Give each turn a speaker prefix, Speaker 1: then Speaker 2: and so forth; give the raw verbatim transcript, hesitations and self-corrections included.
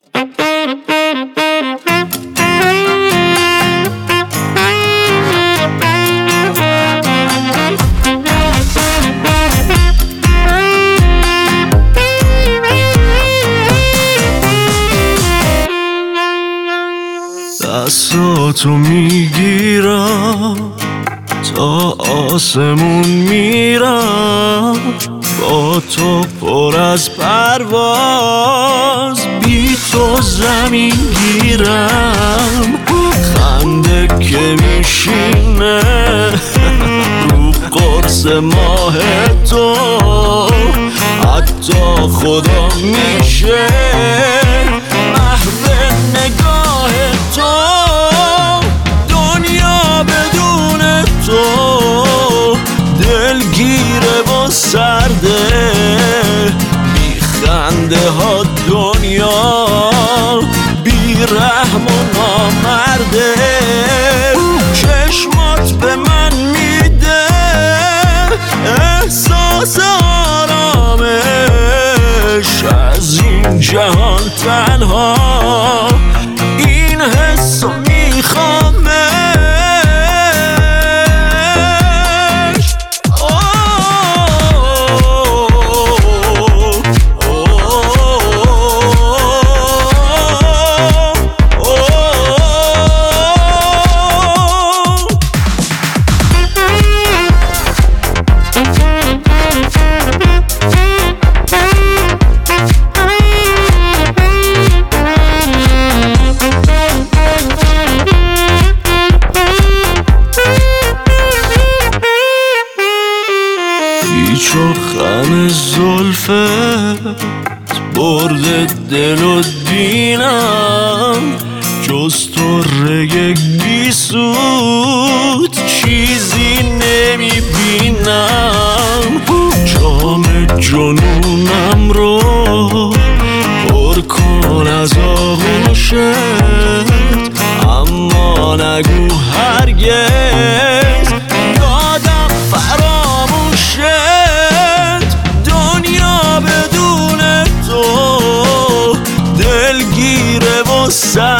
Speaker 1: دستاتو میگیرم تا آسمون میرم، با تو پر از پرواز، بی تو زمین گیرم. خنده که میشینه رو قرص ماه تو، حتی خدا میشه محو نگاه تو. دنیا بدون تو دلگیره و سرده، بی خنده ها دنیا بی رحم و نامرده. چشمات به من میده احساس آرامش، از این جهان تنها این حس رو میخوامش. چو خم زلفت برده دل و دینم، جز تو رگ بی سود چیزی نمیبینم. جام جنونم رو پر کن از آغوشت، اما نگو هرگز یادم فراموشت. دنیا بدون تو دلگیره و سر